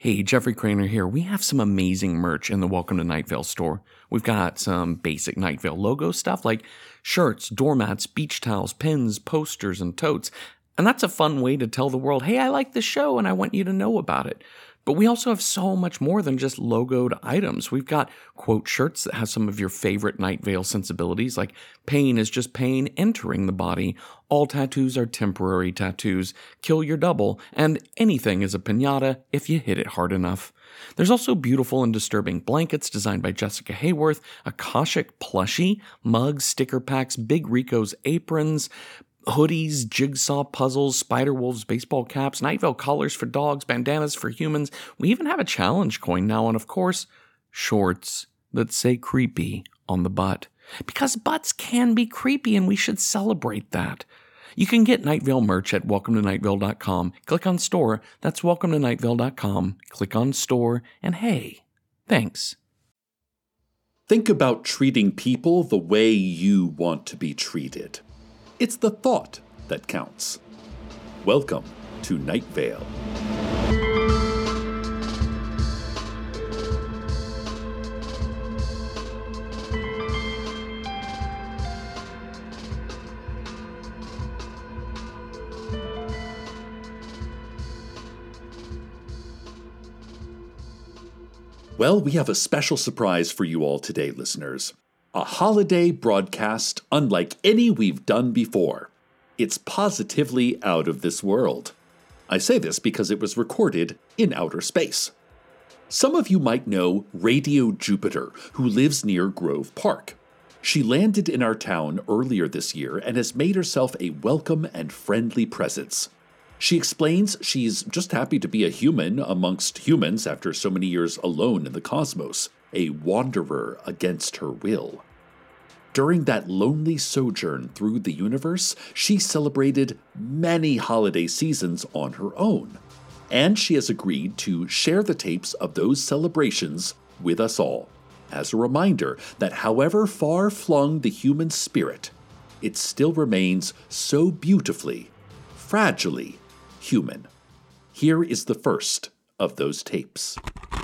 Hey, Jeffrey Craner here. We have some amazing merch in the Welcome to Night Vale store. We've got some basic Night Vale logo stuff like shirts, doormats, beach towels, pins, posters, and totes. And that's a fun way to tell the world, hey, I like this show and I want you to know about it. But we also have so much more than just logoed items. We've got quote shirts that have some of your favorite Night Vale sensibilities, like pain is just pain entering the body, all tattoos are temporary tattoos, kill your double, and anything is a piñata if you hit it hard enough. There's also beautiful and disturbing blankets designed by Jessica Hayworth, Akashic plushie, mugs, sticker packs, Big Rico's aprons, hoodies, jigsaw puzzles, Spider-Wolves baseball caps, Night Vale collars for dogs, bandanas for humans. We even have a challenge coin now, and of course, shorts that say creepy on the butt. Because butts can be creepy, and we should celebrate that. You can get Night Vale merch at welcometonightvale.com. Click on store. That's welcometonightvale.com. Click on store, and hey, thanks. Think about treating people the way you want to be treated. It's the thought that counts. Welcome to Night Vale. Well, we have a special surprise for you all today, listeners. A holiday broadcast unlike any we've done before. It's positively out of this world. I say this because it was recorded in outer space. Some of you might know Radio Jupiter, who lives near Grove Park. She landed in our town earlier this year and has made herself a welcome and friendly presence. She explains she's just happy to be a human amongst humans after so many years alone in the cosmos, a wanderer against her will. During that lonely sojourn through the universe, she celebrated many holiday seasons on her own, and she has agreed to share the tapes of those celebrations with us all, as a reminder that however far-flung the human spirit, it still remains so beautifully, fragilely human. Here is the first of those tapes.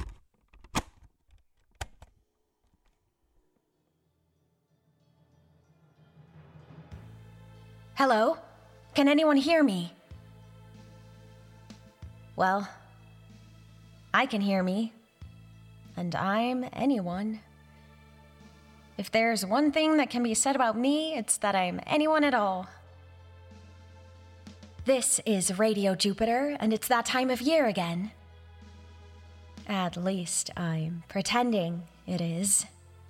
Hello? Can anyone hear me? Well, I can hear me, and I'm anyone. If there's one thing that can be said about me, it's that I'm anyone at all. This is Radio Jupiter, and it's that time of year again. At least I'm pretending it is.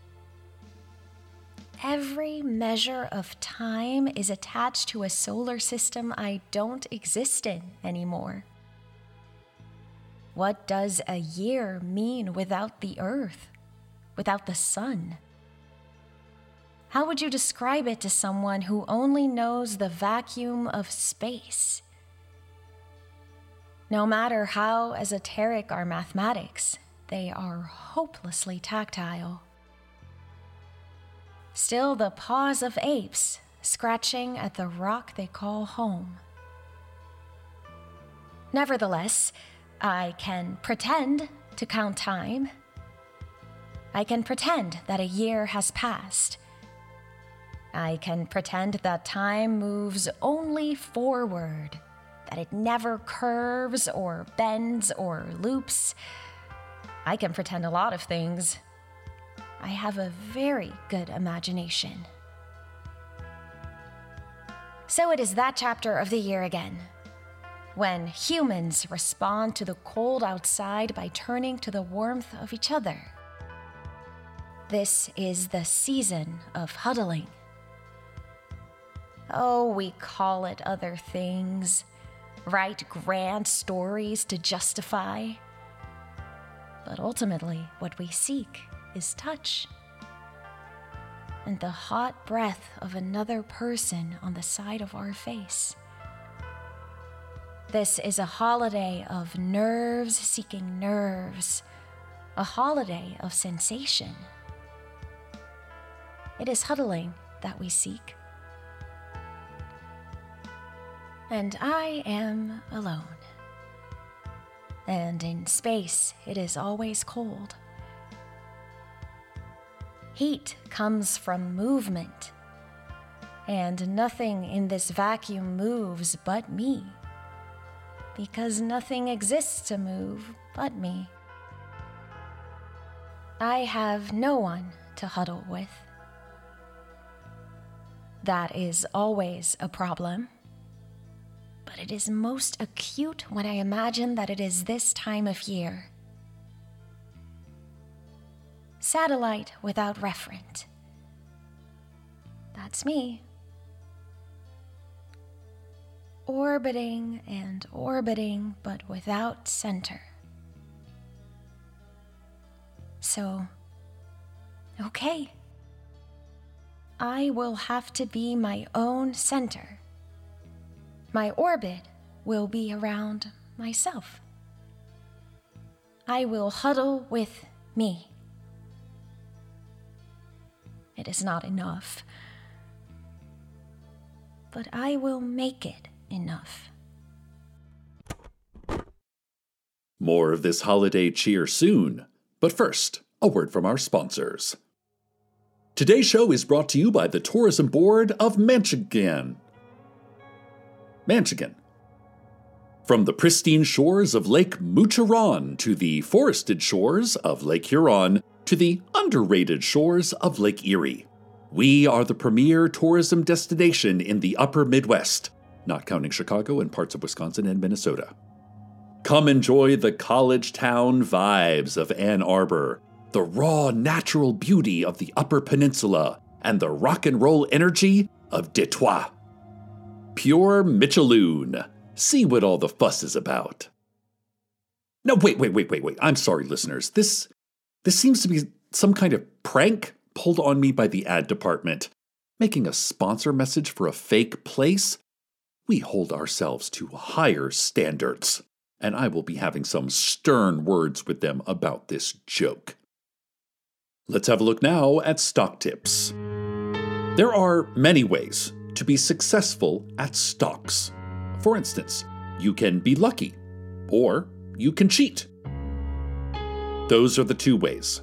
Every measure of time is attached to a solar system I don't exist in anymore. What does a year mean without the Earth, without the sun? How would you describe it to someone who only knows the vacuum of space? No matter how esoteric our mathematics, they are hopelessly tactile. Still the paws of apes scratching at the rock they call home. Nevertheless, I can pretend to count time. I can pretend that a year has passed. I can pretend that time moves only forward, that it never curves or bends or loops. I can pretend a lot of things. I have a very good imagination. So it is that chapter of the year again, when humans respond to the cold outside by turning to the warmth of each other. This is the season of huddling. Oh, we call it other things, write grand stories to justify. But ultimately, what we seek is touch. And the hot breath of another person on the side of our face. This is a holiday of nerves seeking nerves, a holiday of sensation. It is huddling that we seek. And I am alone. and in space it is always cold. Heat comes from movement, and nothing in this vacuum moves but me, because nothing exists to move but me. I have no one to huddle with. That is always a problem, but it is most acute when I imagine that it is this time of year. Satellite without referent. That's me. Orbiting and orbiting, but without center. So, okay. I will have to be my own center. My orbit will be around myself. I will huddle with me. It is not enough, but I will make it enough. More of this holiday cheer soon, but first, a word from our sponsors. Today's show is brought to you by the Tourism Board of Manchegan. Manchegan. From the pristine shores of Lake Moucheron to the forested shores of Lake Huron to the underrated shores of Lake Erie, we are the premier tourism destination in the upper Midwest, not counting Chicago and parts of Wisconsin and Minnesota. Come enjoy the college town vibes of Ann Arbor, the raw natural beauty of the Upper Peninsula, and the rock and roll energy of Detroit. Pure Micheloon. See what all the fuss is about. No, wait. I'm sorry, listeners. This seems to be some kind of prank pulled on me by the ad department. Making a sponsor message for a fake place? We hold ourselves to higher standards, and I will be having some stern words with them about this joke. Let's have a look now at stock tips. There are many ways to be successful at stocks. For instance, you can be lucky, or you can cheat. Those are the two ways.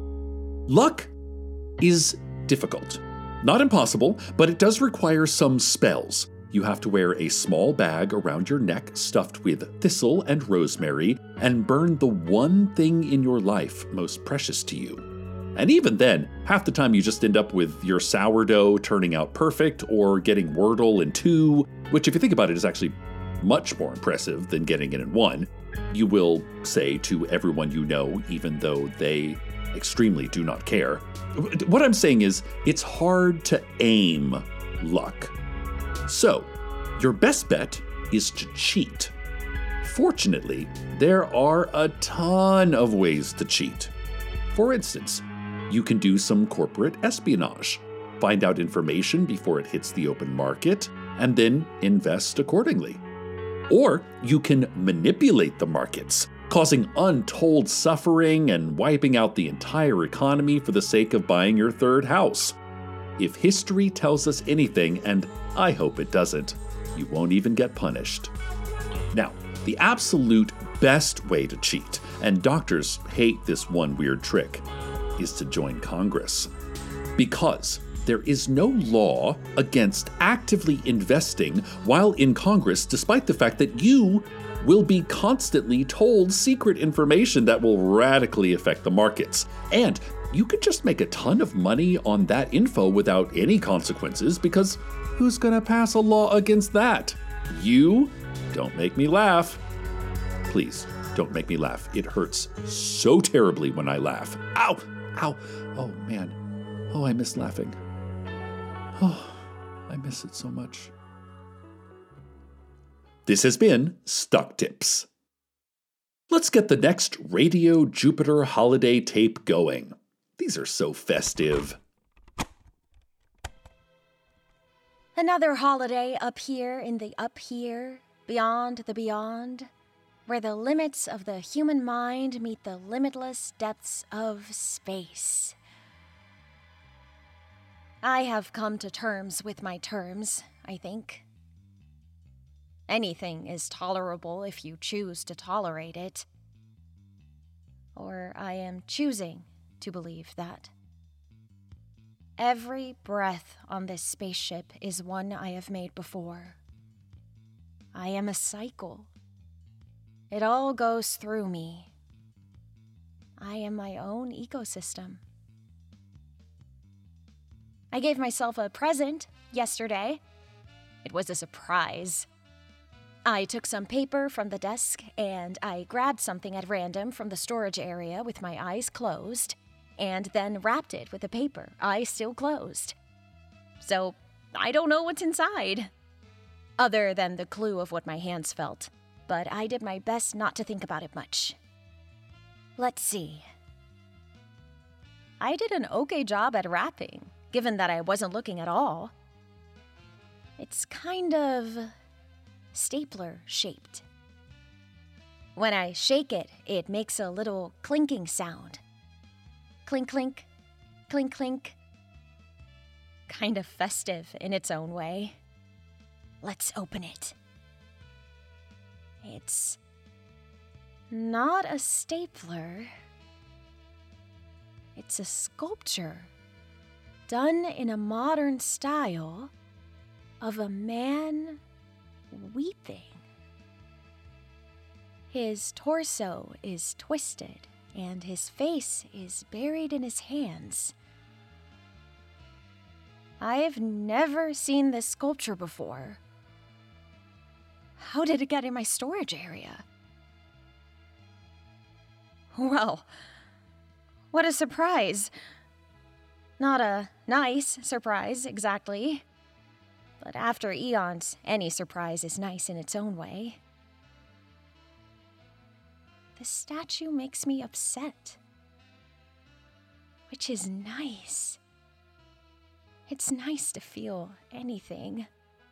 Luck is difficult. Not impossible, but it does require some spells. You have to wear a small bag around your neck stuffed with thistle and rosemary and burn the one thing in your life most precious to you. And even then, half the time you just end up with your sourdough turning out perfect or getting Wordle in 2, which if you think about it is actually much more impressive than getting it in 1. You will say to everyone you know, even though they extremely do not care. What I'm saying is, it's hard to aim luck. So, your best bet is to cheat. Fortunately, there are a ton of ways to cheat. For instance, you can do some corporate espionage, find out information before it hits the open market, and then invest accordingly. Or you can manipulate the markets, causing untold suffering and wiping out the entire economy for the sake of buying your third house. If history tells us anything, and I hope it doesn't, you won't even get punished. Now, the absolute best way to cheat, and doctors hate this one weird trick, is to join Congress. Because there is no law against actively investing while in Congress, despite the fact that you will be constantly told secret information that will radically affect the markets. And you could just make a ton of money on that info without any consequences, because who's gonna pass a law against that? You? Don't make me laugh. Please, don't make me laugh. It hurts so terribly when I laugh. Ow! Ow! Oh, man. Oh, I miss laughing. Oh, I miss it so much. This has been Stock Tips. Let's get the next Radio Jupiter holiday tape going. These are so festive. Another holiday up here in the up here, beyond the beyond, where the limits of the human mind meet the limitless depths of space. I have come to terms with my terms, I think. Anything is tolerable if you choose to tolerate it. or I am choosing to believe that. Every breath on this spaceship is one I have made before. I am a cycle. It all goes through me. I am my own ecosystem. I gave myself a present yesterday. It was a surprise. I took some paper from the desk and I grabbed something at random from the storage area with my eyes closed and then wrapped it with the paper, eyes still closed. So I don't know what's inside, other than the clue of what my hands felt, but I did my best not to think about it much. Let's see. I did an okay job at wrapping, given that I wasn't looking at all. It's kind of stapler shaped. When I shake it, it makes a little clinking sound. Clink, clink, clink, clink. Kind of festive in its own way. Let's open it. It's not a stapler. It's a sculpture done in a modern style of a man weeping. His torso is twisted and his face is buried in his hands. I've never seen this sculpture before. How did it get in my storage area? Well, what a surprise. Not a nice surprise, exactly. But after eons, any surprise is nice in its own way. The statue makes me upset. Which is nice. It's nice to feel anything.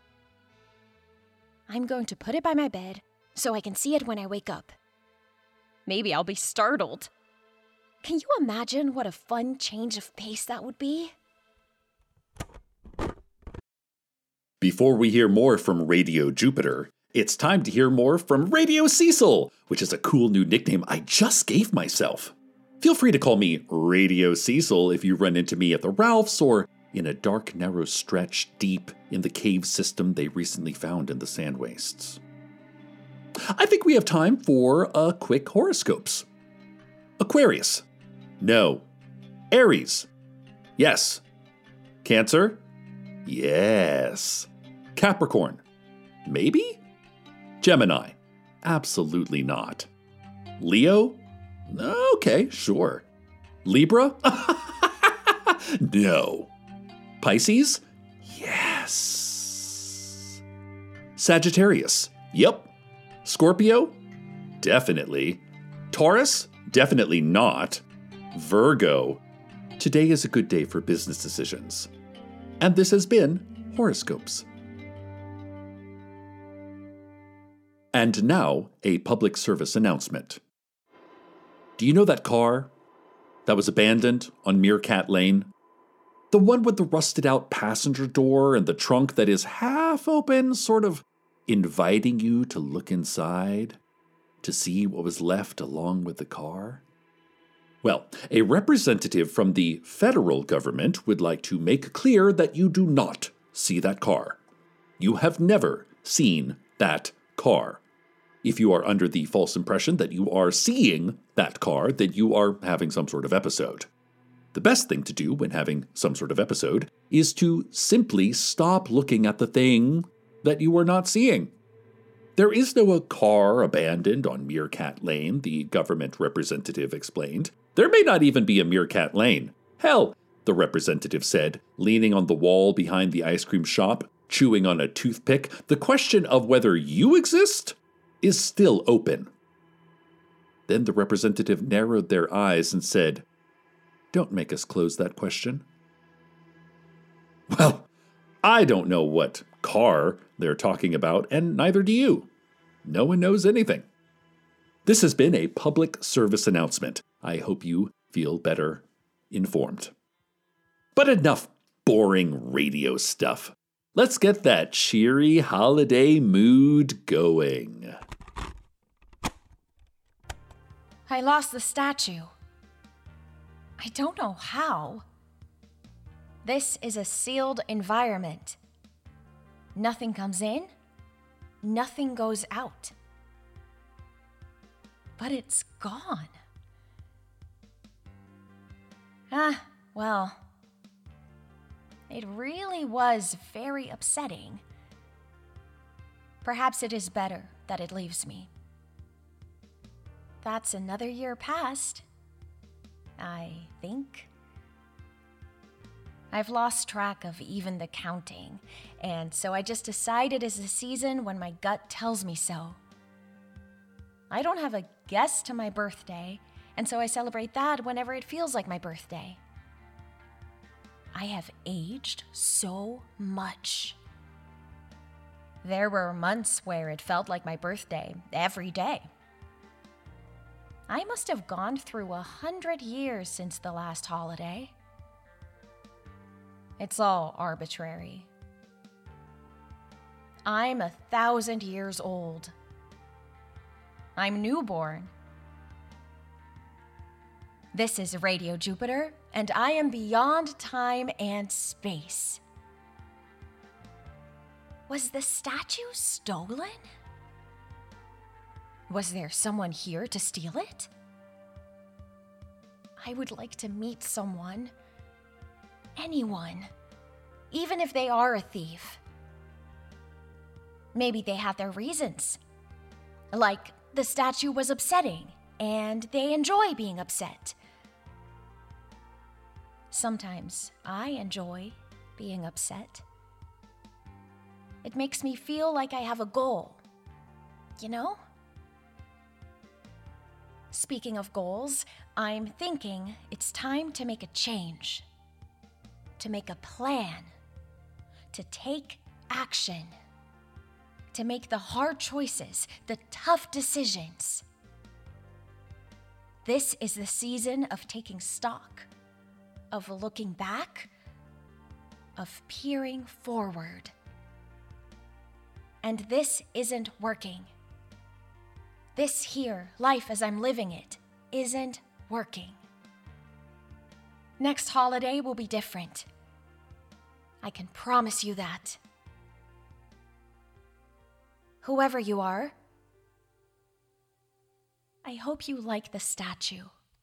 I'm going to put it by my bed so I can see it when I wake up. Maybe I'll be startled. Can you imagine what a fun change of pace that would be? Before we hear more from Radio Jupiter, it's time to hear more from Radio Cecil, which is a cool new nickname I just gave myself. Feel free to call me Radio Cecil if you run into me at the Ralphs or in a dark, narrow stretch deep in the cave system they recently found in the sand wastes. I think we have time for a quick horoscopes. Aquarius. No. Aries. Yes. Cancer. Yes. Capricorn. Maybe? Gemini. Absolutely not. Leo? Okay, sure. Libra? No. Pisces? Yes. Sagittarius? Yep. Scorpio? Definitely. Taurus? Definitely not. Virgo? Today is a good day for business decisions. And this has been Horoscopes. And now, a public service announcement. Do you know that car that was abandoned on Meerkat Lane? The one with the rusted out passenger door and the trunk that is half open, sort of inviting you to look inside, to see what was left along with the car? Well, a representative from the federal government would like to make clear that you do not see that car. You have never seen that car. If you are under the false impression that you are seeing that car, then you are having some sort of episode. The best thing to do when having some sort of episode is to simply stop looking at the thing that you are not seeing. There is no car abandoned on Meerkat Lane, the government representative explained. There may not even be a Meerkat Lane. Hell, the representative said, leaning on the wall behind the ice cream shop, chewing on a toothpick, the question of whether you exist is still open. Then the representative narrowed their eyes and said, "Don't make us close that question." Well, I don't know what car they're talking about, and neither do you. No one knows anything. This has been a public service announcement. I hope you feel better informed. But enough boring radio stuff. Let's get that cheery holiday mood going. I lost the statue. I don't know how. This is a sealed environment. Nothing comes in, nothing goes out. But it's gone. Well, it really was very upsetting. Perhaps it is better that it leaves me. That's another year past, I think. I've lost track of even the counting, and so I just decided it's a season when my gut tells me so. I don't have a guest to my birthday, and so I celebrate that whenever it feels like my birthday. I have aged so much. There were months where it felt like my birthday every day. I must have gone through 100 years since the last holiday. It's all arbitrary. I'm 1,000 years old. I'm newborn. This is Radio Jupiter, and I am beyond time and space. Was the statue stolen? Was there someone here to steal it? I would like to meet someone. Anyone. Even if they are a thief. Maybe they have their reasons. Like the statue was upsetting, and they enjoy being upset. Sometimes I enjoy being upset. It makes me feel like I have a goal. You know? Speaking of goals, I'm thinking it's time to make a change. To make a plan. To take action. To make the hard choices, the tough decisions. This is the season of taking stock, of looking back, of peering forward. And this isn't working. This here, life as I'm living it, isn't working. Next holiday will be different. I can promise you that. Whoever you are, I hope you like the statue.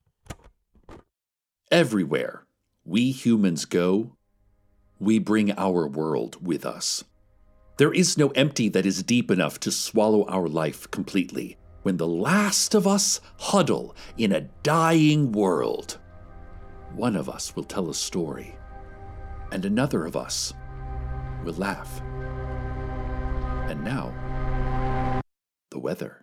Everywhere we humans go, we bring our world with us. There is no empty that is deep enough to swallow our life completely when the last of us huddle in a dying world. One of us will tell a story, and another of us will laugh. And now, the weather.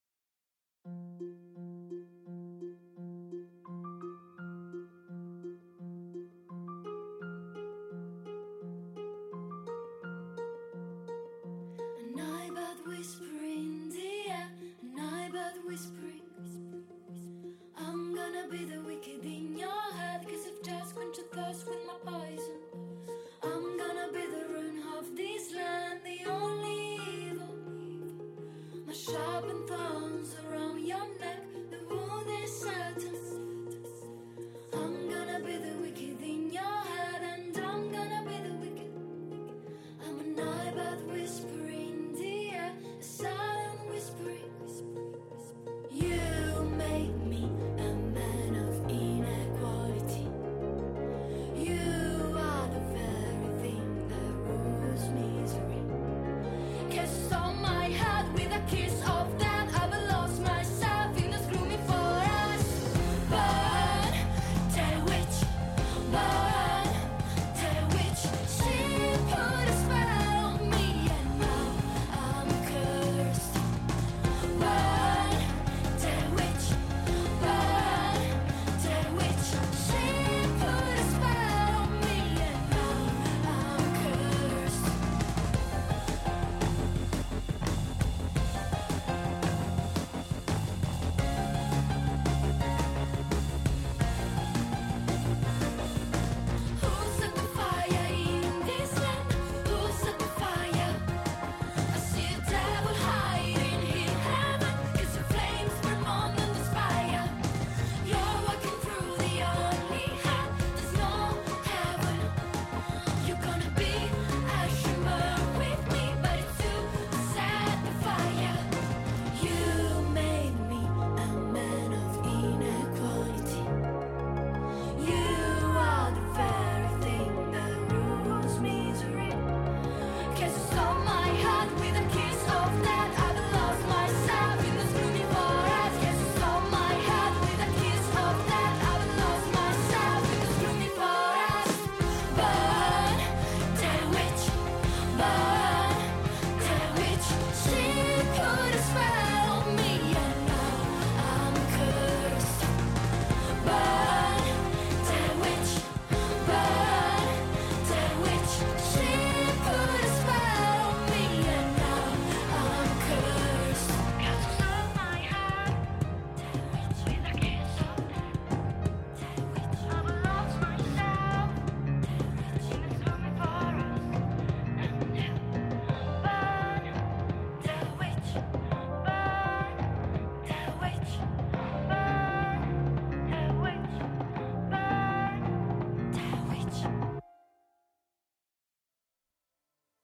I'm gonna be the wicked in your head, 'cause I've just quenched your thirst with my poison. I'm gonna be the ruin of this land, the only evil. My sharpened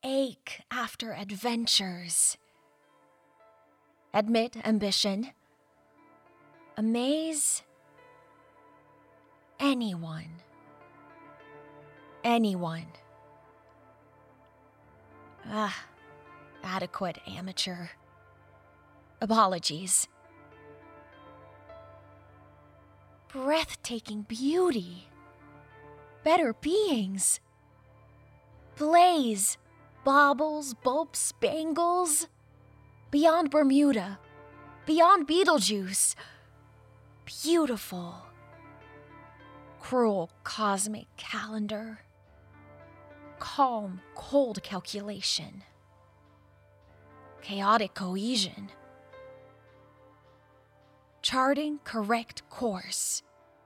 ache after adventures. Admit ambition. Amaze anyone. Anyone. Adequate amateur. Apologies. Breathtaking beauty. Better beings. Blaze, baubles, bulbs, bangles. Beyond Bermuda. Beyond Beetlejuice. Beautiful. Cruel cosmic calendar. Calm, cold calculation. Chaotic cohesion. Charting correct course.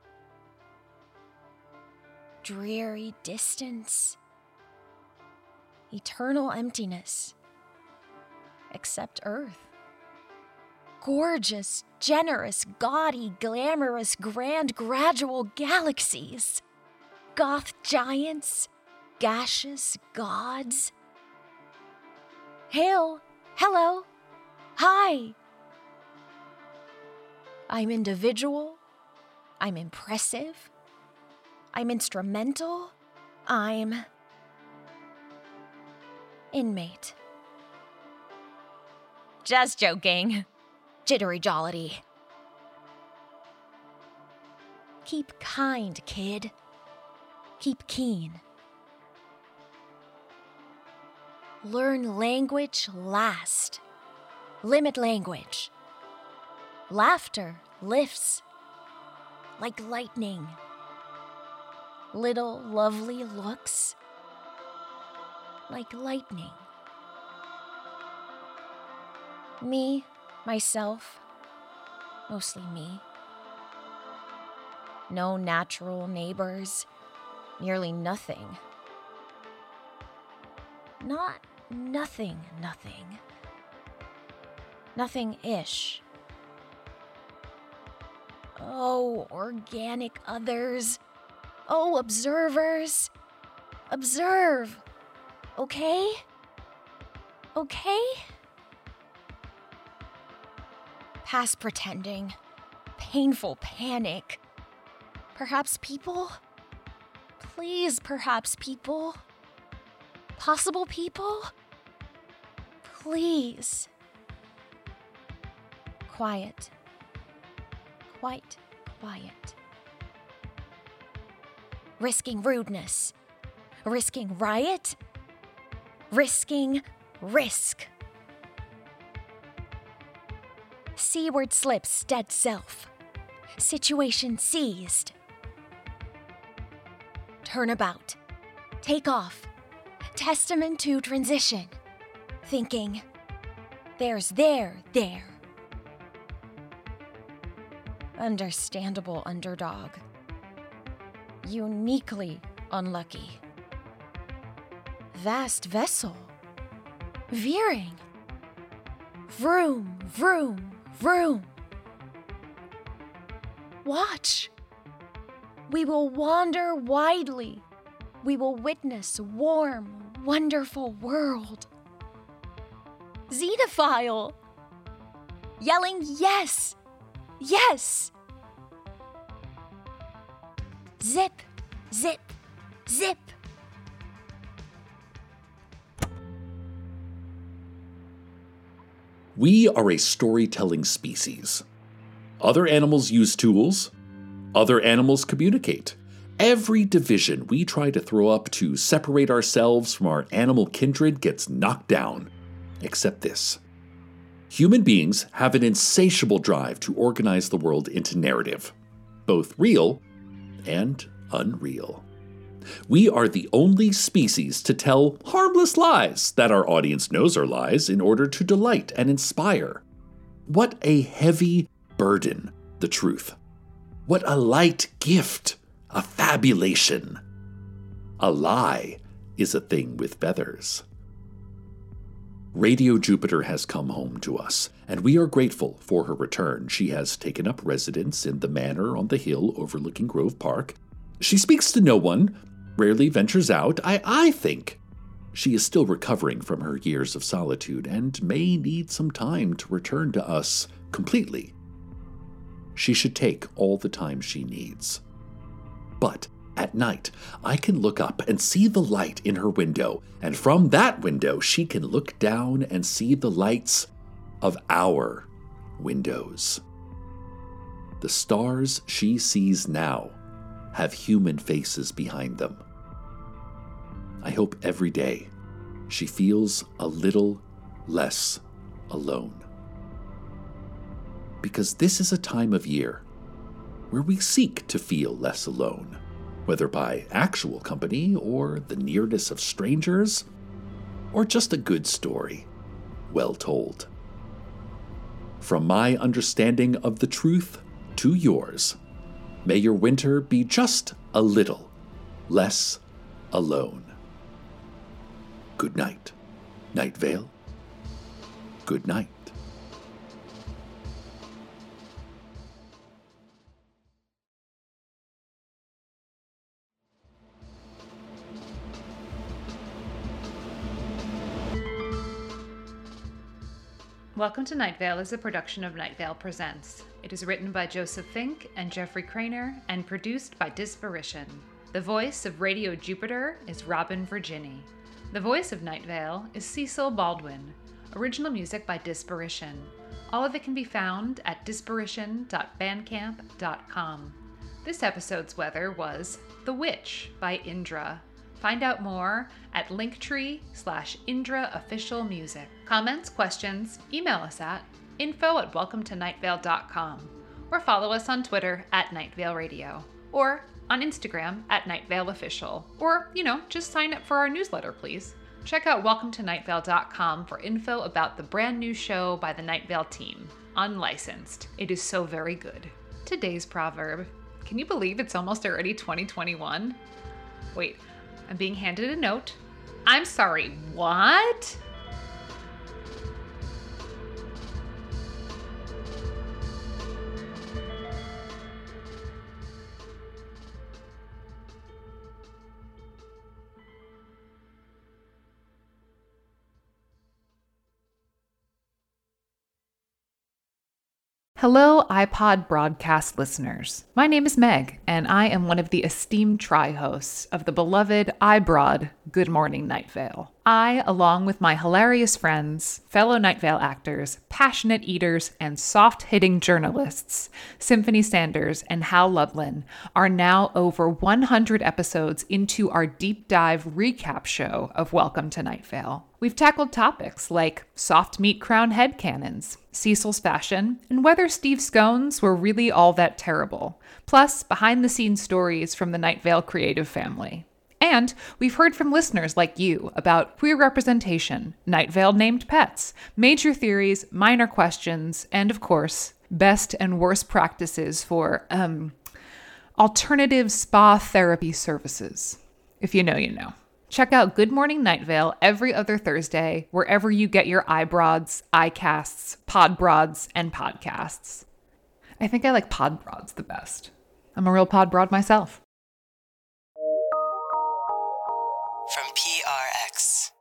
Dreary distance. Eternal emptiness. Except Earth. Gorgeous, generous, gaudy, glamorous, grand, gradual galaxies. Goth giants. Gaseous gods. Hail. Hello. Hi. I'm individual. I'm impressive. I'm instrumental. I'm inmate. Just joking. Jittery jollity. Keep kind, kid. Keep keen. Learn language last. Limit language. Laughter lifts like lightning. Little lovely looks like lightning. Me, myself, mostly me. No natural neighbors, nearly nothing. Not nothing. Nothing-ish. Oh, organic others. Oh, observers. Observe. Okay? Okay? Past pretending. Painful panic. Perhaps people? Please, perhaps people? Possible people? Please. Quiet. Quite quiet. Risking rudeness. Risking riot. Risking risk. Seaward slips dead self. Situation seized. Turnabout. Take off. Testament to transition. Thinking. There's there. Understandable underdog. Uniquely unlucky. Vast vessel. Veering. Vroom, vroom, vroom. Watch. We will wander widely. We will witness a warm, wonderful world. Xenophile. Yelling yes. Yes! Zip, zip, zip. We are a storytelling species. Other animals use tools. Other animals communicate. Every division we try to throw up to separate ourselves from our animal kindred gets knocked down. Except this. Human beings have an insatiable drive to organize the world into narrative, both real and unreal. We are the only species to tell harmless lies that our audience knows are lies in order to delight and inspire. What a heavy burden, the truth. What a light gift, a fabulation. A lie is a thing with feathers. Radio Jupiter has come home to us, and we are grateful for her return. She has taken up residence in the manor on the hill overlooking Grove Park. She speaks to no one, rarely ventures out. I think She is still recovering from her years of solitude and may need some time to return to us completely. She should take all the time she needs. But at night, I can look up and see the light in her window, and from that window she can look down and see the lights of our windows. The stars she sees now have human faces behind them. I hope every day she feels a little less alone. Because this is a time of year where we seek to feel less alone, whether by actual company or the nearness of strangers, or just a good story, well told. From my understanding of the truth to yours, may your winter be just a little less alone. Good night, Night Vale. Good night. Welcome to Night Vale is a production of Night Vale Presents. It is written by Joseph Fink and Jeffrey Craner and produced by Disparition. The voice of Radio Jupiter is Robin Virginie. The voice of Night Vale is Cecil Baldwin. Original music by Disparition. All of it can be found at disparition.bandcamp.com. This episode's weather was The Witch by Indra. Find out more at linktree/IndraOfficialMusic. Comments, questions, email us at info@welcometonightvale.com or follow us on Twitter @NightValeRadio or on Instagram @NightValeOfficial or, just sign up for our newsletter, please. Check out welcometonightvale.com for info about the brand new show by the Night Vale team, Unlicensed. It is so very good. Today's proverb. Can you believe it's almost already 2021? Wait. I'm being handed a note. I'm sorry, what? Hello, iPod broadcast listeners. My name is Meg, and I am one of the esteemed tri-hosts of the beloved iBroad Good Morning Night Vale. I, along with my hilarious friends, fellow Night Vale actors, passionate eaters, and soft-hitting journalists, Symphony Sanders and Hal Lublin, are now over 100 episodes into our deep dive recap show of Welcome to Night Vale. We've tackled topics like soft meat crown headcanons, Cecil's fashion, and whether Steve scones were really all that terrible, plus behind-the-scenes stories from the Night Vale creative family. And we've heard from listeners like you about queer representation, Night Vale named pets, major theories, minor questions, and of course, best and worst practices for, alternative spa therapy services. If you know, you know. Check out Good Morning Night Vale every other Thursday, wherever you get your iBroads, iCasts, Podbroads, and podcasts. I think I like Podbroads the best. I'm a real Podbroad myself. From PRX.